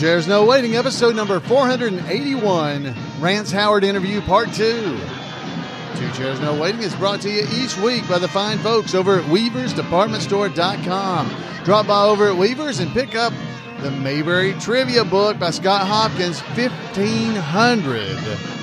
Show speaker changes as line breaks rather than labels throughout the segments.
Chairs No Waiting, episode number 481, Rance Howard interview part 2. Two Chairs No Waiting is brought to you each week by the fine folks over at WeaversDepartmentStore.com. Drop by over at Weavers and pick up the Mayberry Trivia book by Scott Hopkins, 1,500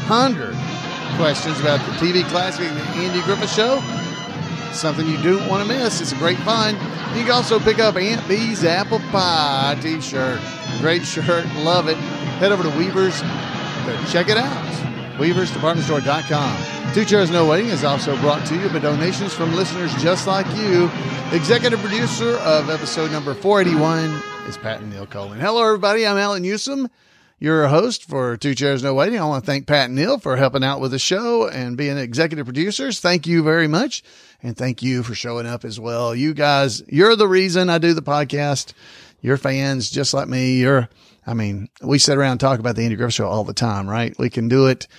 questions about the TV classic, The Andy Griffith Show. Something you don't want to miss. It's a great find. You can also pick up Aunt Bee's Apple Pie t-shirt. Great shirt. Love it. Head over to Weavers to check it out. WeaversDepartmentStore.com. Two Chairs No Waiting is also brought to you by donations from listeners just like you. Executive producer of episode number 481 is Pat and Neil Colin. Hello, everybody. I'm Alan Newsom, your host for Two Chairs No Waiting. I want to thank Pat and Neil for helping out with the show and being executive producers. Thank you very much. And thank you for showing up as well. You guys, you're the reason I do the podcast. You're fans just like me. We sit around and talk about the Andy Griffith Show all the time, right? We can do it.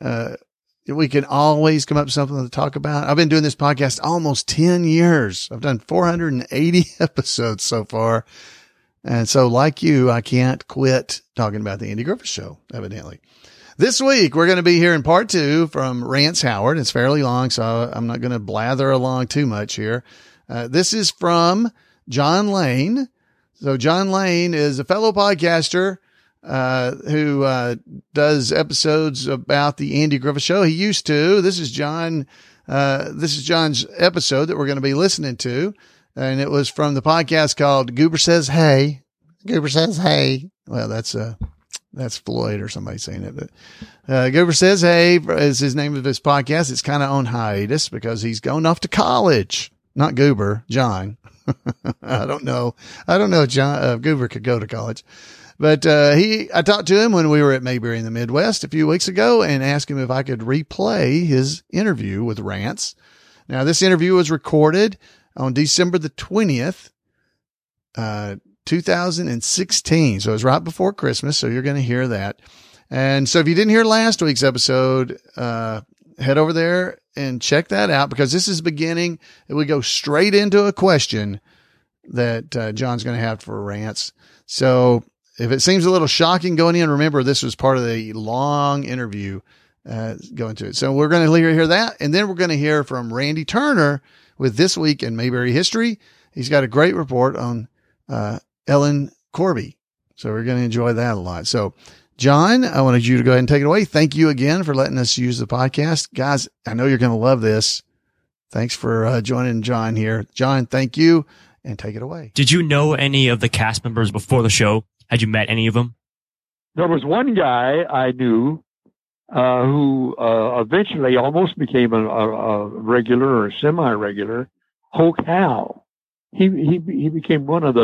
We can always come up with something to talk about. I've been doing this podcast almost 10 years. I've done 480 episodes so far. And so like you, I can't quit talking about the Andy Griffith Show, evidently. This week, we're going to be hearing part 2 from Rance Howard. It's fairly long, so I'm not going to blather along too much here. This is from John Lane. So John Lane is a fellow podcaster who does episodes about the Andy Griffith Show. He used to. This is John's episode that we're going to be listening to. And it was from the podcast called Goober Says Hey. Goober Says Hey. Well, that's Floyd or somebody saying it. But, Goober Says Hey is his name of his podcast. It's kind of on hiatus because he's going off to college. Not Goober, John. I don't know. John, Goober could go to college. But, I talked to him when we were at Mayberry in the Midwest a few weeks ago and asked him if I could replay his interview with Rance. Now, this interview was recorded on December the 20th, 2016. So it was right before Christmas. So you're going to hear that. And so if you didn't hear last week's episode, head over there and check that out because this is the beginning. We go straight into a question that John's going to have for Rance. So if it seems a little shocking going in, remember this was part of the long interview going to it. So we're going to hear that. And then we're going to hear from Randy Turner with This Week in Mayberry History. He's got a great report on Ellen Corby. So we're going to enjoy that a lot. So John, I wanted you to go ahead and take it away. Thank you again for letting us use the podcast. Guys, I know you're going to love this. Thanks for joining John here. John, thank you, and take it away.
Did you know any of the cast members before the show? Had you met any of them?
There was one guy I knew who eventually almost became a regular or semi-regular, Hoke Howe. He became one of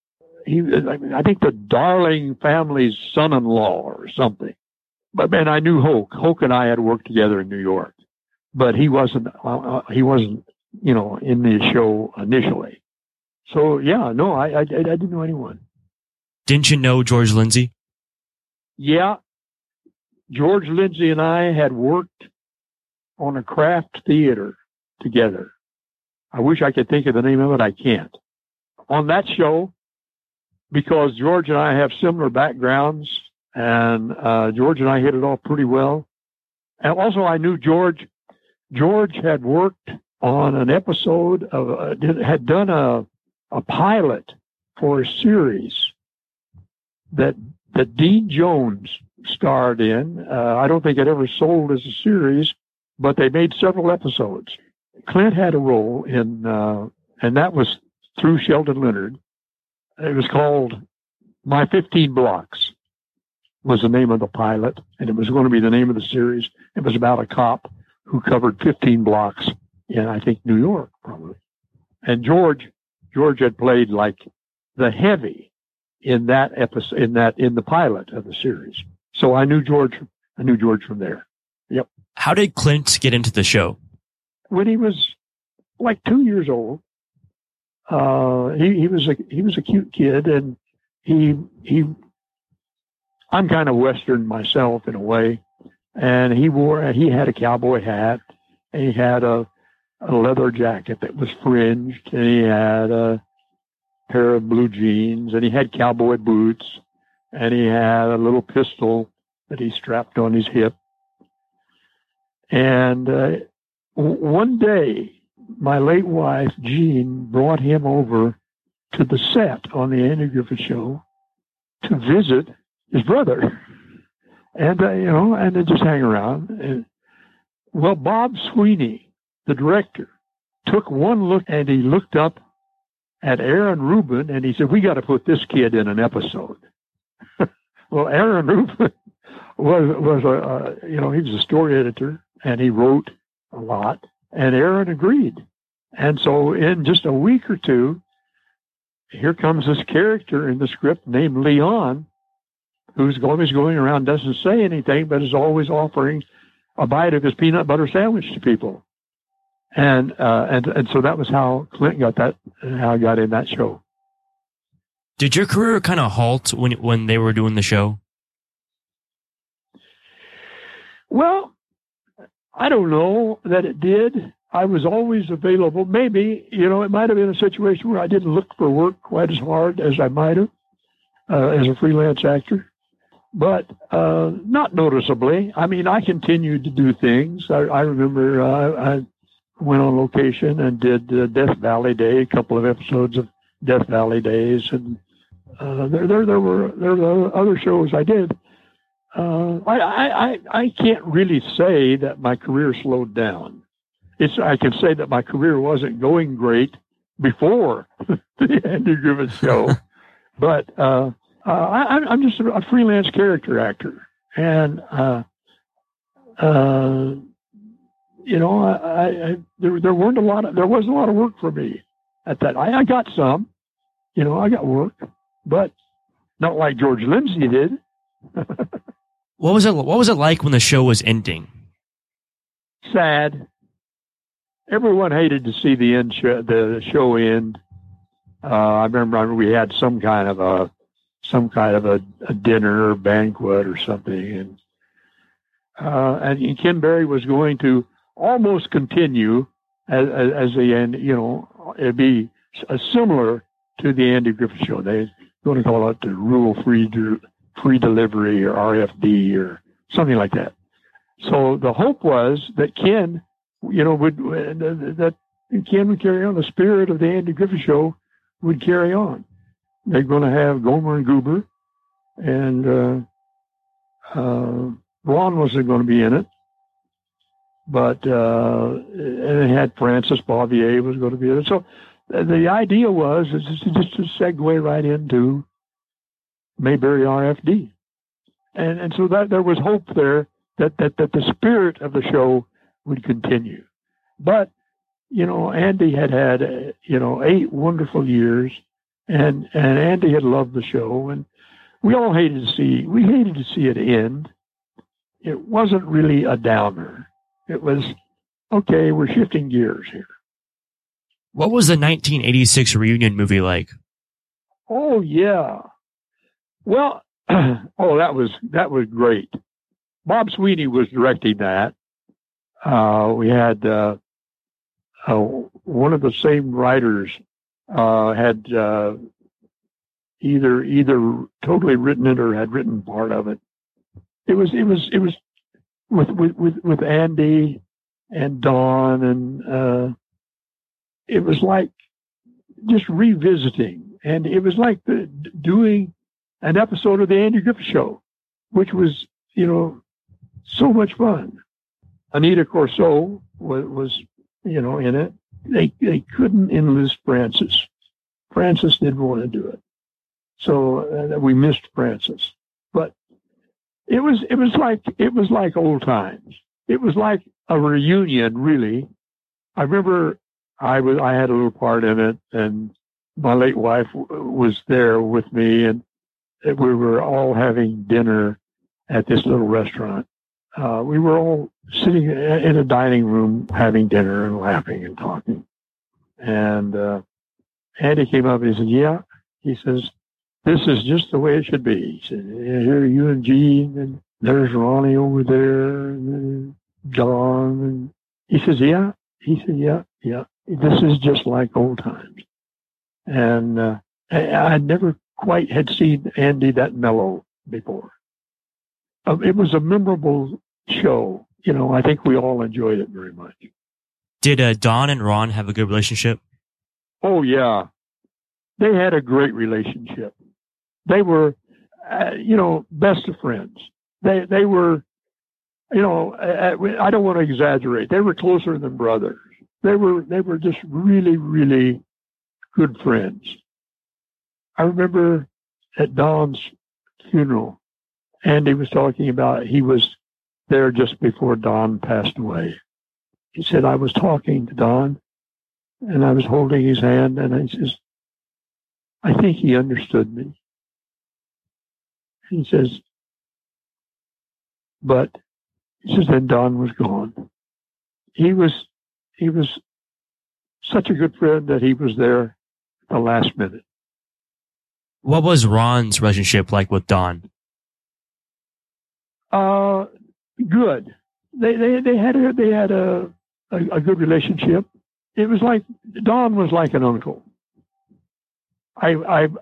I think the Darling family's son-in-law or something. But man, I knew Hoke. Hoke and I had worked together in New York, but he wasn't in the show initially. So yeah, no, I didn't know anyone.
Didn't you know George Lindsay?
Yeah. George Lindsay and I had worked on a craft theater together. I wish I could think of the name of it. I can't. On that show, because George and I have similar backgrounds, and George and I hit it off pretty well. And also, I knew George. George had worked on an episode had done a pilot for a series that Dean Jones starred in. I don't think it ever sold as a series, but they made several episodes. Clint had a role in, and that was through Sheldon Leonard. It was called My 15 Blocks was the name of the pilot, and it was going to be the name of the series. It was about a cop who covered 15 blocks in, I think, New York, probably. And George had played like the heavy in that episode, in the pilot of the series. So I knew George from there. Yep.
How did Clint get into the show?
When he was like 2 years old, he was a cute kid, and I'm kind of Western myself in a way, and he had a cowboy hat, and he had a leather jacket that was fringed, and he had a pair of blue jeans, and he had cowboy boots, and he had a little pistol that he strapped on his hip. And one day, my late wife, Jean, brought him over to the set on the Andy Griffith Show to visit his brother. And, and then just hang around. And, well, Bob Sweeney, the director, took one look, and he looked up at Aaron Rubin, and he said, "We got to put this kid in an episode." Well, Aaron Rubin was he was a story editor, and he wrote a lot, and Aaron agreed. And so in just a week or two, here comes this character in the script named Leon, who's always going around, doesn't say anything, but is always offering a bite of his peanut butter sandwich to people. And so that was how Clint got in that show.
Did your career kind of halt when they were doing the show?
Well, I don't know that it did. I was always available. Maybe, it might have been a situation where I didn't look for work quite as hard as I might have as a freelance actor, but not noticeably. I mean, I continued to do things. I remember I went on location and did Death Valley Day, a couple of episodes of Death Valley Days, and there were other shows I did. I can't really say that my career slowed down. I can say that my career wasn't going great before the Andy Griffith Show, but I'm just a freelance character actor, and there wasn't a lot of work for me at that. I got some, I got work, but not like George Lindsay did.
What was it like when the show was ending?
Sad. Everyone hated to see the show end. I remember we had some kind of a dinner or banquet or something, and Ken Berry was going to almost continue as the end. It'd be similar to the Andy Griffith Show. They're going to call it the Rural Free Delivery or RFD or something like that. So the hope was that Ken, that Ken would carry on. The spirit of the Andy Griffith Show would carry on. They're going to have Gomer and Goober, and Ron wasn't going to be in it, but and it had Francis Bobbier was going to be in it. So the idea was just to segue right into Mayberry RFD, and so that there was hope there that the spirit of the show would continue. But Andy had 8 wonderful years, and Andy had loved the show, and we hated to see it end. It wasn't really a downer. It was, okay, we're shifting gears here.
What was the 1986 reunion movie like?
Oh yeah. Well, that was great. Bob Sweeney was directing that. We had one of the same writers had either totally written it or had written part of it. It was with Andy and Don, and it was like just revisiting, and it was like doing an episode of the Andy Griffith Show, which was so much fun. Anita Corso was in it. They couldn't enlist Francis. Francis didn't want to do it, so we missed Francis. But it was like old times. It was like a reunion, really. I remember I had a little part in it, and my late wife was there with me, and we were all having dinner at this little restaurant. We were all sitting in a dining room having dinner and laughing and talking. And Andy came up and he said, "Yeah," he says, "this is just the way it should be." He said, "Here, you and Gene, and there's Ronnie over there, and Don." And he says, "Yeah." He said, "Yeah. This is just like old times." And I'd never quite had seen Andy that mellow before. It was a memorable show. I think we all enjoyed it very much.
Did Don and Ron have a good relationship?
Oh, yeah. They had a great relationship. They were, best of friends. They were, I don't want to exaggerate. They were closer than brothers. They were just really, really good friends. I remember at Don's funeral, Andy was talking about he was there just before Don passed away. He said, I was talking to Don and I was holding his hand, and he says, I think he understood me. He says, then Don was gone. He was such a good friend that he was there at the last minute.
What was Ron's relationship like with Don?
Good. They had a good relationship. It was like Don was like an uncle. I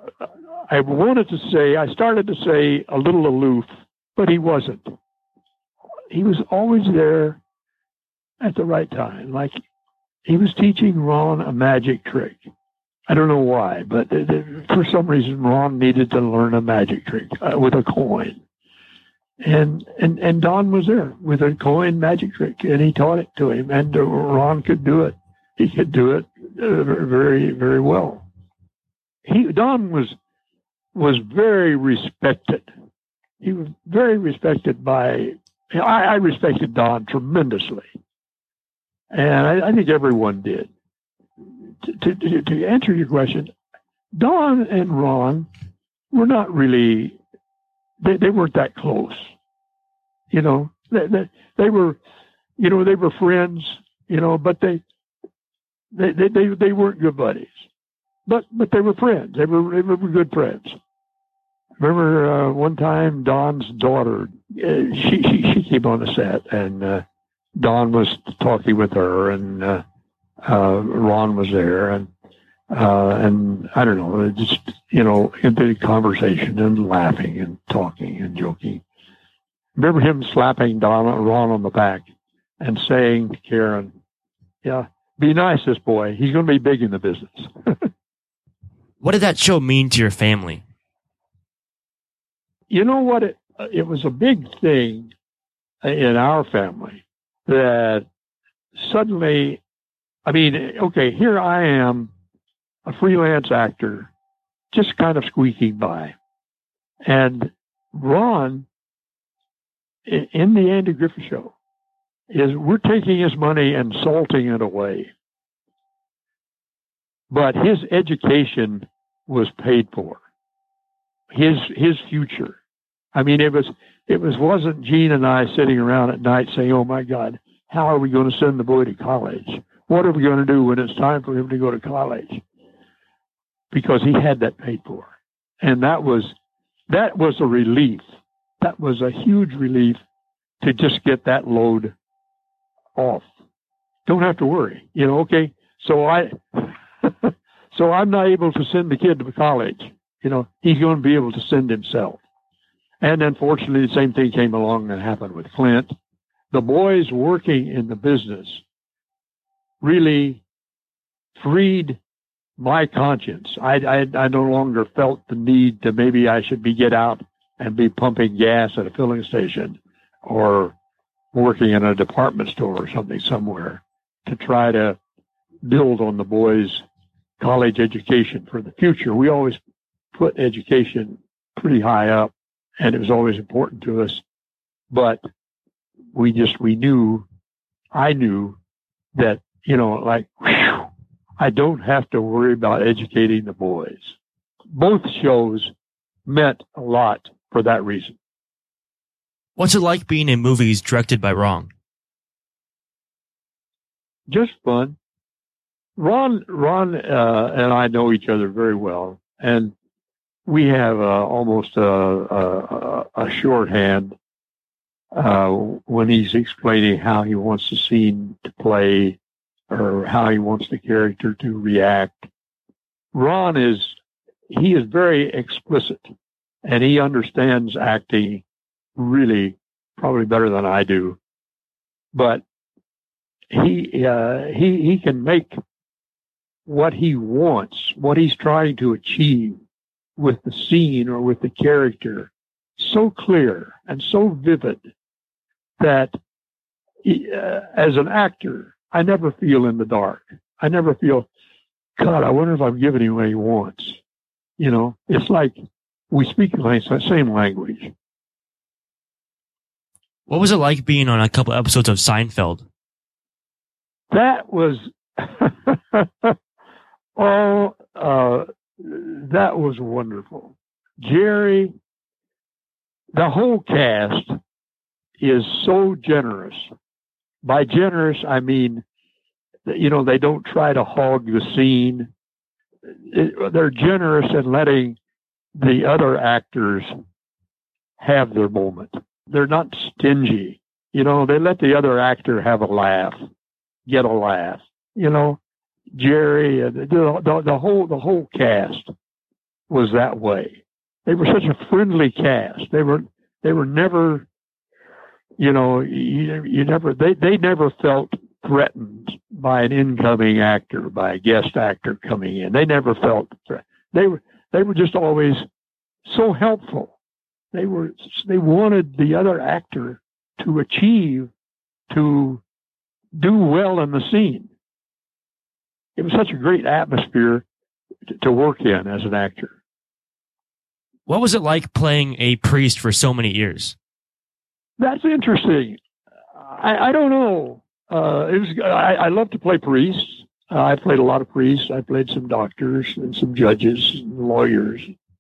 started to say a little aloof, but he wasn't. He was always there at the right time. Like he was teaching Ron a magic trick. I don't know why, but for some reason Ron needed to learn a magic trick with a coin. And Don was there with a coin magic trick, and he taught it to him, and Ron could do it. He could do it very, very well. Don was very respected. He was very respected by. I respected Don tremendously, and I think everyone did. To answer your question, Don and Ron were not really. They weren't that close. They were, they were friends. But they weren't good buddies. But they were friends. They were good friends. Remember one time Don's daughter, she came on the set, and Don was talking with her, and Ron was there, and I don't know, just into conversation and laughing and talking and joking. Remember him slapping Ron on the back and saying to Karen, "Yeah, be nice, this boy. He's going to be big in the business."
What did that show mean to your family?
You know what? It was a big thing in our family that suddenly, here I am, a freelance actor, just kind of squeaking by. And Ron, in the Andy Griffith Show, we're taking his money and salting it away. But his education was paid for. His future. Wasn't Gene and I sitting around at night saying, "Oh my God, how are we going to send the boy to college? What are we going to do when it's time for him to go to college?" Because he had that paid for. And that was a relief. That was a huge relief to just get that load off. Don't have to worry. Okay, so I'm not able to send the kid to college. He's going to be able to send himself. And unfortunately, the same thing came along and happened with Clint. The boys working in the business really freed my conscience. I no longer felt the need to maybe I should get out and be pumping gas at a filling station or working in a department store or something somewhere to try to build on the boys' college education for the future. We always put education pretty high up, and it was always important to us. But I knew that, whew, I don't have to worry about educating the boys. Both shows meant a lot for that reason.
What's it like being in movies directed by Ron?
Just fun. Ron and I know each other very well, and we have almost a shorthand when he's explaining how he wants the scene to play or how he wants the character to react. Ron is he is very explicit, and he understands acting really probably better than I do. But he can make what he wants, what he's trying to achieve with the scene or with the character, so clear and so vivid that as an actor, I never feel in the dark. I never feel, God, I wonder if I'm giving him what he wants. You know, it's like we speak the same language.
What was it like being on a couple episodes of Seinfeld?
That was, that was wonderful. Jerry, the whole cast is so generous. By generous, I mean, you know, they don't try to hog the scene. They're generous in letting the other actors have their moment. They're not stingy. You know, they let the other actor have a laugh, get a laugh. You know, Jerry, the whole cast was that way. They were such a friendly cast. They were never, you know, they never felt threatened by an incoming actor, by a guest actor coming in. They never felt threatened. They were just always so helpful. They wanted the other actor to achieve, to do well in the scene. It was such a great atmosphere to work in as an actor.
What was it like playing a priest for so many years?
That's interesting. I don't know. I love to play priests. I played a lot of priests. I played some doctors and some judges, and lawyers,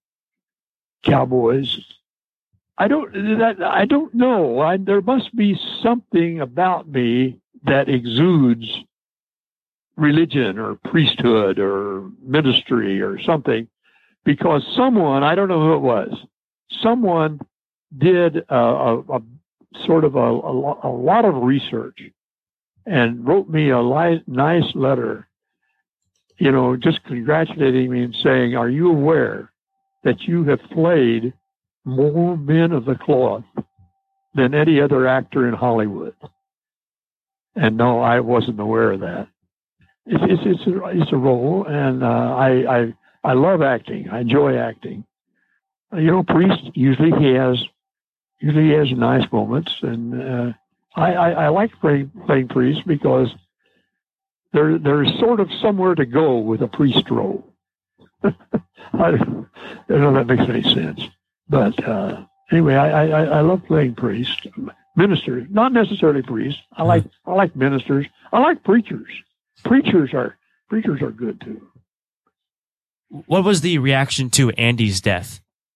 cowboys. I don't know. There must be something about me that exudes religion or priesthood or ministry or something, because someone, I don't know who it was, someone did a sort of a lot of research and wrote me a nice letter, you know, just congratulating me and saying, are you aware that you have played more men of the cloth than any other actor in Hollywood? And no, I wasn't aware of that. It's a role, and I love acting. I enjoy acting. You know, priest usually has nice moments, and I like playing priest because there's sort of somewhere to go with a priest role. I don't know if that makes any sense, but anyway, I love playing priest. Ministers, not necessarily priests. I like ministers. I like preachers. Preachers are good too.
What was the reaction to Andy's death?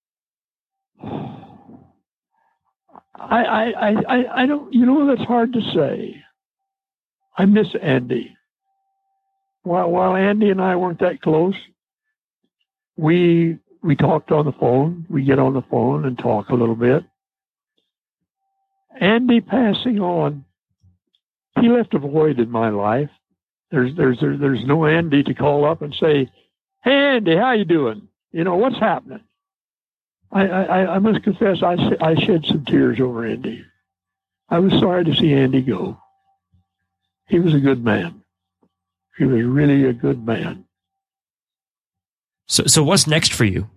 I don't, you know, that's hard to say. I miss Andy. While Andy and I weren't that close, we talked on the phone. We get on the phone and talk a little bit. Andy passing on, he left a void in my life. There's no Andy to call up and say, "Hey Andy, how you doing? You know, what's happening?" I must confess, I shed some tears over Andy. I was sorry to see Andy go. He was a good man. He was really a good man.
So what's next for you?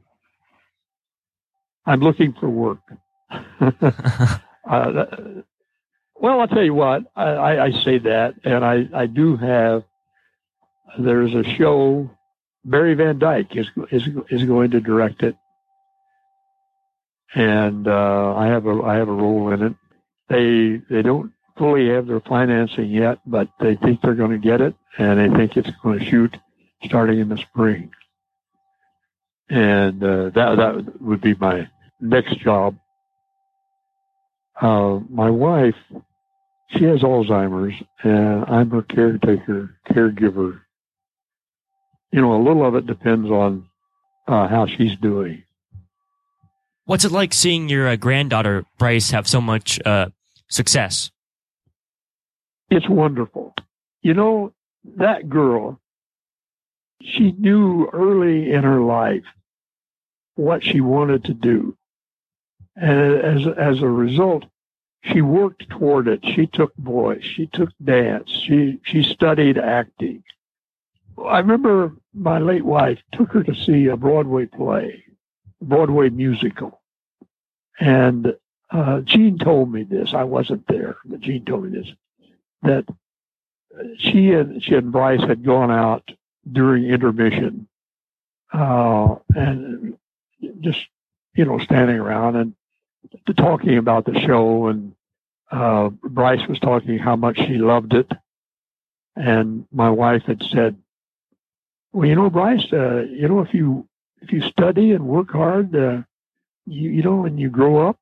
I'm looking for work. Well, I'll tell you what, I say that, and I do have, there's a show, Barry Van Dyke is going to direct it. And I have a role in it. They don't fully have their financing yet, but they think they're going to get it, and they think it's going to shoot starting in the spring. And that would be my next job. My wife, she has Alzheimer's, and I'm her caregiver. You know, a little of it depends on how she's doing.
What's it like seeing your granddaughter, Bryce, have so much success?
It's wonderful. You know, that girl, she knew early in her life what she wanted to do. And as a result, she worked toward it. She took voice. She took dance. She studied acting. I remember my late wife took her to see a Broadway play, Broadway musical. And Gene told me this. I wasn't there, but Gene told me this, that she and Bryce had gone out during intermission and just, standing around and talking about the show. And Bryce was talking how much she loved it. And my wife had said, well, Bryce, if you study and work hard, when you grow up,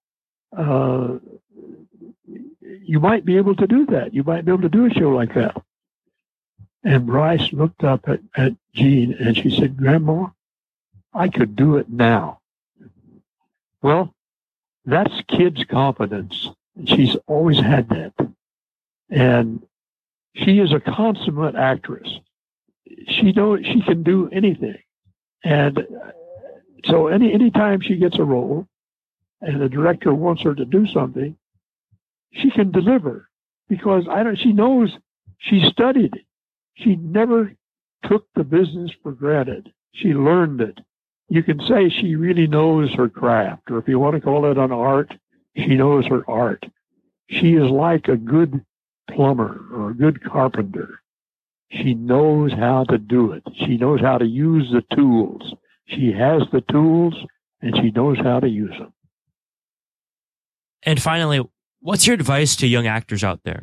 you might be able to do that. You might be able to do a show like that. And Bryce looked up at Jean and she said, Grandma, I could do it now. Well, that's kids' confidence. She's always had that. And she is a consummate actress. She can do anything. And so anytime she gets a role and the director wants her to do something, she can deliver because she knows she studied it. She never took the business for granted. She learned it. You can say she really knows her craft, or if you want to call it an art, she knows her art. She is like a good plumber or a good carpenter. She knows how to do it. She knows how to use the tools. She has the tools and she knows how to use them.
And finally, what's your advice to young actors out there?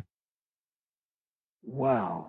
Wow.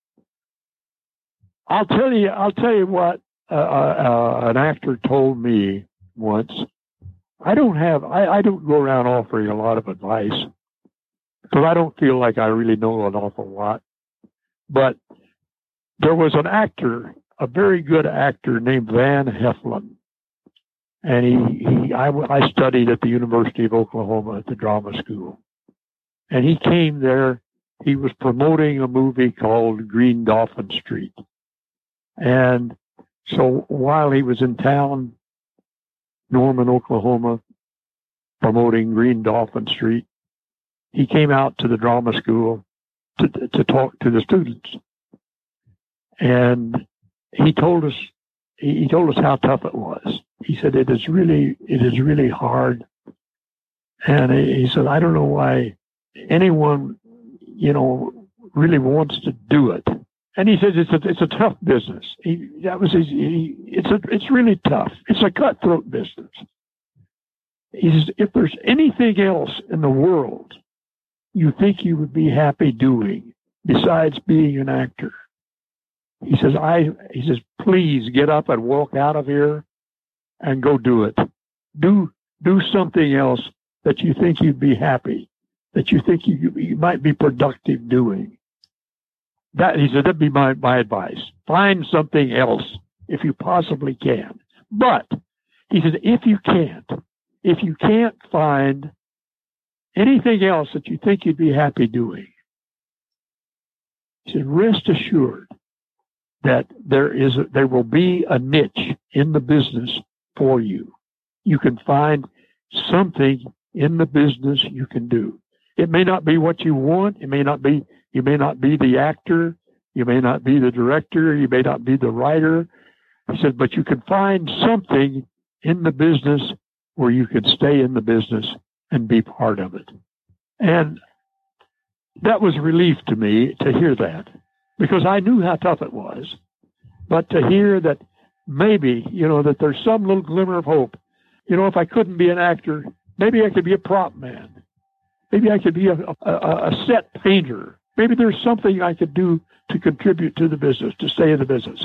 I'll tell you what an actor told me once. I don't go around offering a lot of advice because I don't feel like I really know an awful lot. But there was an actor, a very good actor named Van Heflin. And I studied at the University of Oklahoma at the drama school. And he came there. He was promoting a movie called Green Dolphin Street. And so while he was in town, Norman, Oklahoma, promoting Green Dolphin Street, he came out to the drama school to talk to the students. And he told us how tough it was. He said, it is really hard. And he said, I don't know why anyone, really wants to do it. And he says it's a tough business. It's really tough. It's a cutthroat business. He says, if there's anything else in the world you think you would be happy doing besides being an actor, he says, please get up and walk out of here and go do it. Do something else that you think you'd be happy, that you think you might be productive doing. That, he said, that'd be my advice. Find something else if you possibly can. But he said, if you can't find anything else that you think you'd be happy doing, he said, rest assured that there will be a niche in the business for you. You can find something in the business you can do. It may not be what you want. You may not be the actor. You may not be the director. You may not be the writer. He said, but you can find something in the business where you can stay in the business and be part of it. And that was relief to me to hear that, because I knew how tough it was. But to hear that maybe, that there's some little glimmer of hope. If I couldn't be an actor, maybe I could be a prop man. Maybe I could be a set painter. Maybe there's something I could do to contribute to the business, to stay in the business.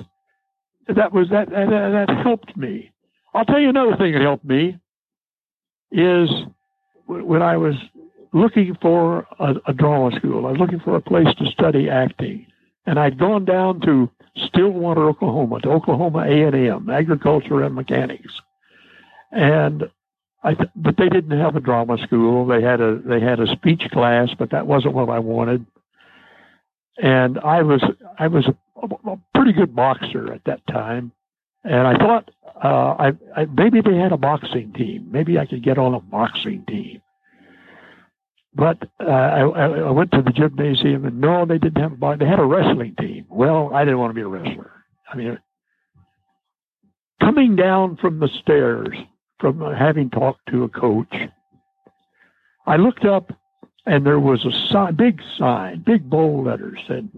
That helped me. I'll tell you another thing that helped me is when I was looking for a drama school. I was looking for a place to study acting. And I'd gone down to Stillwater, Oklahoma, to Oklahoma A&M, agriculture and mechanics. And but they didn't have a drama school. They had a speech class, but that wasn't what I wanted. And I was a pretty good boxer at that time, And I thought, maybe they had a boxing team. Maybe I could get on a boxing team. But I went to the gymnasium, and no, they didn't have a boxing. They had a wrestling team. Well, I didn't want to be a wrestler. I mean, coming down from the stairs, from having talked to a coach, I looked up, and there was a big sign, big bold letters, said,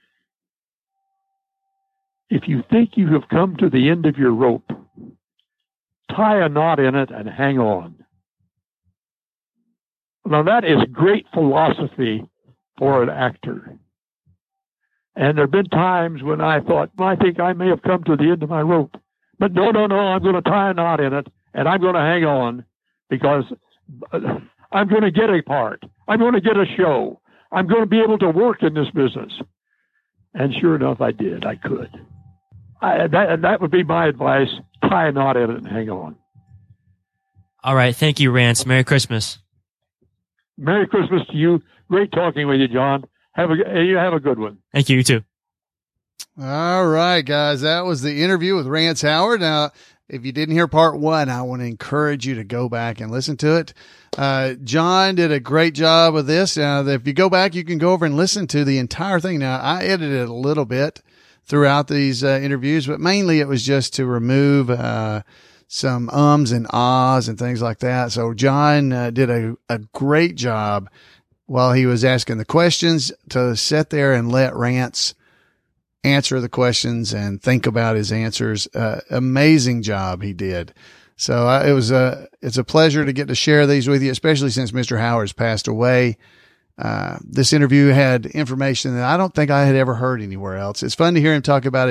"If you think you have come to the end of your rope, tie a knot in it and hang on." Now, that is great philosophy for an actor. And there have been times when I thought, well, I think I may have come to the end of my rope. But no, I'm going to tie a knot in it, and I'm going to hang on, because I'm going to get a part. I'm going to get a show. I'm going to be able to work in this business. And sure enough, I did. I could. That would be my advice. Tie a knot in it and hang on.
All right. Thank you, Rance. Merry Christmas.
Merry Christmas to you. Great talking with you, John. You have a good one.
Thank you. You too.
All right, guys. That was the interview with Rance Howard. Now, if you didn't hear part one, I want to encourage you to go back and listen to it. John did a great job of this. If you go back, you can go over and listen to the entire thing. Now, I edited a little bit throughout these interviews, but mainly it was just to remove some ums and ahs and things like that. So John did a great job while he was asking the questions to sit there and let Rance answer the questions and think about his answers. Amazing job he did. So it's a pleasure to get to share these with you, especially since Mr. Howard's passed away. This interview had information that I don't think I had ever heard anywhere else. It's fun to hear him talk about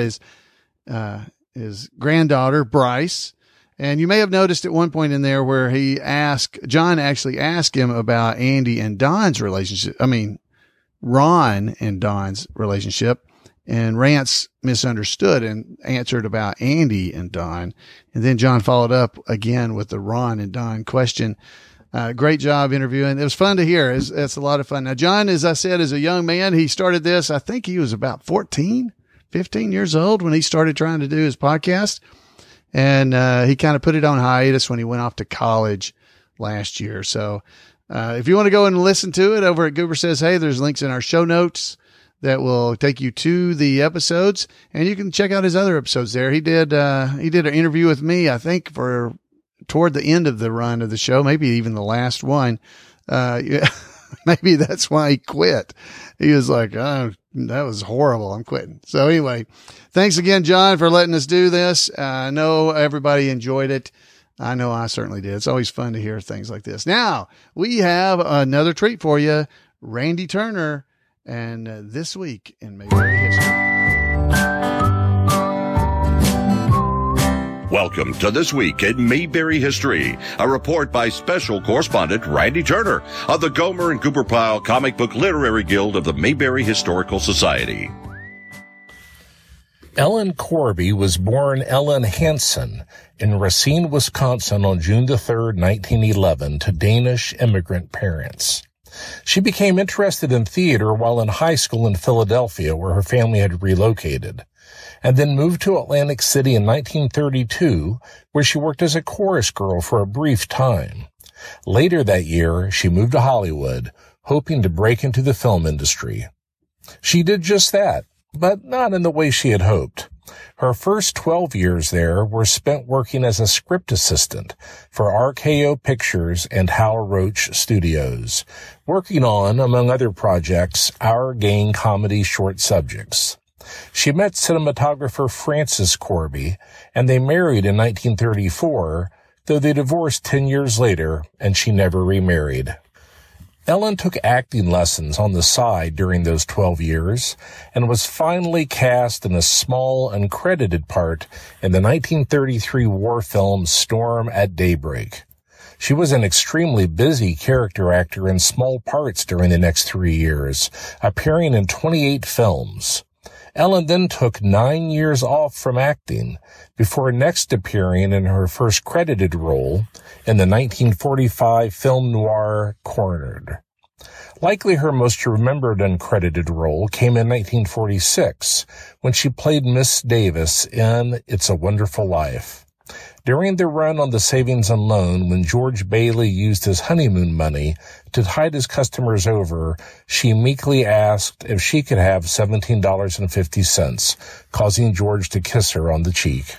his granddaughter, Bryce. And you may have noticed at one point in there where John actually asked him about Andy and Don's relationship. I mean, Ron and Don's relationship. And Rance misunderstood and answered about Andy and Don. And then John followed up again with the Ron and Don question. Great job interviewing. It was fun to hear. It's a lot of fun. Now, John, as I said, is a young man. He started this, I think he was about 15 years old when he started trying to do his podcast. And he kind of put it on hiatus when he went off to college last year. So if you want to go and listen to it over at Goober Says Hey, there's links in our show notes that will take you to the episodes, and you can check out his other episodes there. He did an interview with me, I think, for toward the end of the run of the show, maybe even the last one. Maybe that's why he quit. He was like, oh, that was horrible. I'm quitting. So anyway, thanks again, John, for letting us do this. I know everybody enjoyed it. I know I certainly did. It's always fun to hear things like this. Now we have another treat for you, Randy Turner. And this week in Mayberry History.
Welcome to This Week in Mayberry History, a report by special correspondent Randy Turner of the Gomer and Cooper Pyle Comic Book Literary Guild of the Mayberry Historical Society.
Ellen Corby was born Ellen Hansen in Racine, Wisconsin on June 3, 1911, to Danish immigrant parents. She became interested in theater while in high school in Philadelphia, where her family had relocated, and then moved to Atlantic City in 1932, where she worked as a chorus girl for a brief time. Later that year, she moved to Hollywood, hoping to break into the film industry. She did just that, but not in the way she had hoped. Her first 12 years there were spent working as a script assistant for RKO Pictures and Hal Roach Studios, working on, among other projects, Our Gang comedy short subjects. She met cinematographer Francis Corby, and they married in 1934, though they divorced 10 years later, and she never remarried. Ellen took acting lessons on the side during those 12 years and was finally cast in a small, uncredited part in the 1933 war film Storm at Daybreak. She was an extremely busy character actor in small parts during the next 3 years, appearing in 28 films. Ellen then took 9 years off from acting before next appearing in her first credited role in the 1945 film noir Cornered. Likely her most remembered uncredited role came in 1946 when she played Miss Davis in It's a Wonderful Life. During the run on the savings and loan, when George Bailey used his honeymoon money to tide his customers over, she meekly asked if she could have $17.50, causing George to kiss her on the cheek.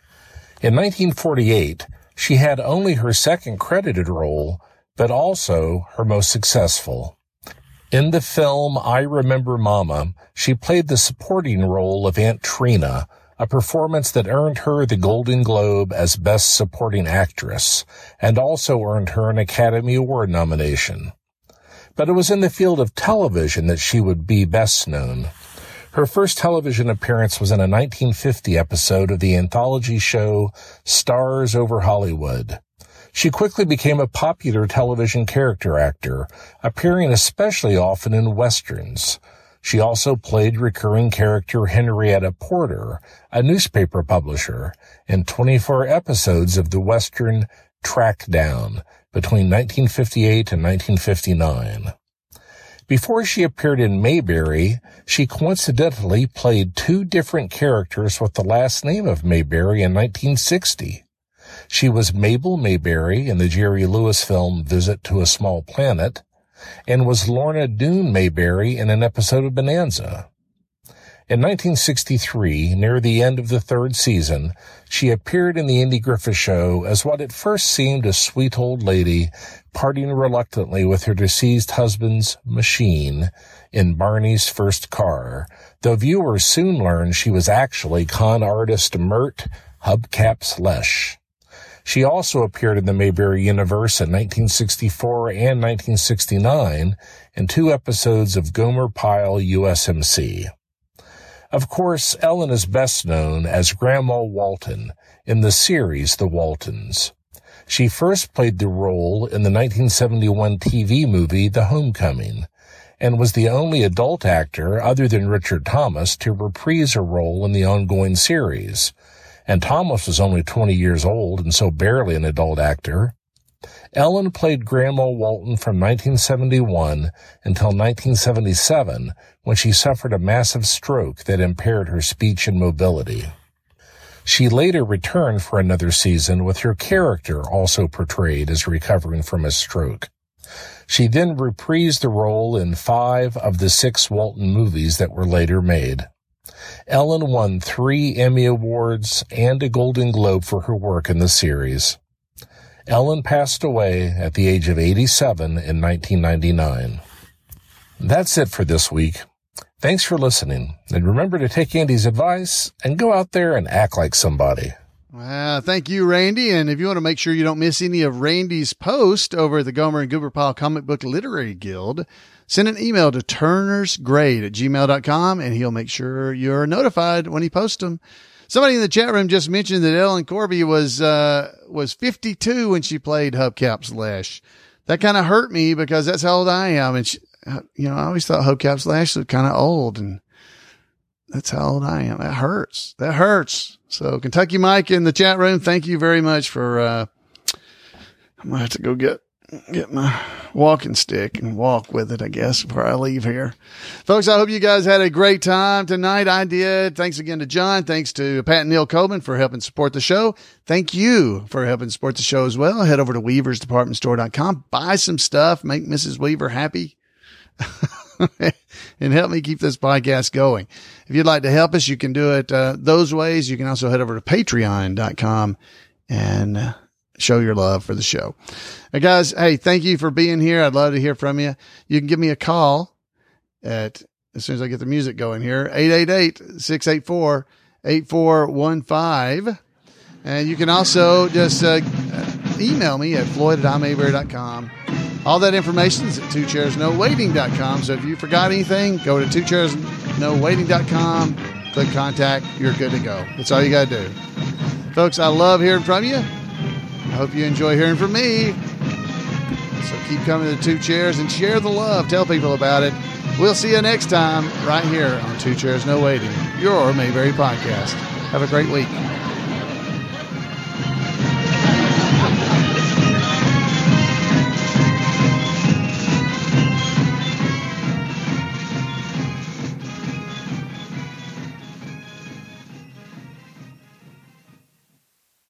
In 1948, she had only her second credited role, but also her most successful. In the film I Remember Mama, she played the supporting role of Aunt Trina, a performance that earned her the Golden Globe as Best Supporting Actress, and also earned her an Academy Award nomination. But it was in the field of television that she would be best known. Her first television appearance was in a 1950 episode of the anthology show Stars Over Hollywood. She quickly became a popular television character actor, appearing especially often in westerns. She also played recurring character Henrietta Porter, a newspaper publisher, in 24 episodes of the western Track Down between 1958 and 1959. Before she appeared in Mayberry, she coincidentally played two different characters with the last name of Mayberry in 1960. She was Mabel Mayberry in the Jerry Lewis film Visit to a Small Planet, and was Lorna Doone Mayberry in an episode of Bonanza. In 1963, near the end of the third season, she appeared in the Andy Griffith Show as what at first seemed a sweet old lady parting reluctantly with her deceased husband's machine in Barney's first car, though viewers soon learned she was actually con artist Mert Hubcaps Lesh. She also appeared in the Mayberry universe in 1964 and 1969 in 2 episodes of Gomer Pyle USMC. Of course, Ellen is best known as Grandma Walton in the series The Waltons. She first played the role in the 1971 TV movie The Homecoming, and was the only adult actor other than Richard Thomas to reprise a role in the ongoing series. And Thomas was only 20 years old and so barely an adult actor. Ellen played Grandma Walton from 1971 until 1977, when she suffered a massive stroke that impaired her speech and mobility. She later returned for another season with her character also portrayed as recovering from a stroke. She then reprised the role in 5 of the 6 Walton movies that were later made. Ellen won 3 Emmy Awards and a Golden Globe for her work in the series. Ellen passed away at the age of 87 in 1999. That's it for this week. Thanks for listening, and remember to take Andy's advice and go out there and act like somebody.
Well, thank you, Randy. And if you want to make sure you don't miss any of Randy's posts over at the Gomer and Goober Pyle Comic Book Literary Guild, send an email to turnersgrade@gmail.com, and he'll make sure you're notified when he posts them. Somebody in the chat room just mentioned that Ellen Corby was 52 when she played Hubcaps Lesh. That kind of hurt me because that's how old I am. And she, I always thought Hubcaps Lesh was kind of old, and that's how old I am. That hurts. That hurts. So Kentucky Mike in the chat room, thank you very much for, I'm going to have to go get my walking stick and walk with it, I guess, before I leave here. Folks, I hope you guys had a great time tonight. I did. Thanks again to John. Thanks to Pat and Neil Coleman for helping support the show. Thank you for helping support the show as well. Head over to weaversdepartmentstore.com. Buy some stuff. Make Mrs. Weaver happy. And help me keep this podcast going. If you'd like to help us, you can do it those ways. You can also head over to patreon.com and show your love for the show. Guys, hey, thank you for being here. I'd love to hear from you. You can give me a call as soon as I get the music going here, 888-684-8415. And you can also just email me at floyd@imayberry.com. All that information is at twochairsnowaiting.com. So if you forgot anything, go to twochairsnowaiting.com, click contact. You're good to go. That's all you got to do. Folks, I love hearing from you. I hope you enjoy hearing from me. So keep coming to 2 Chairs and share the love. Tell people about it. We'll see you next time right here on 2 Chairs No Waiting, your Mayberry podcast. Have a great week.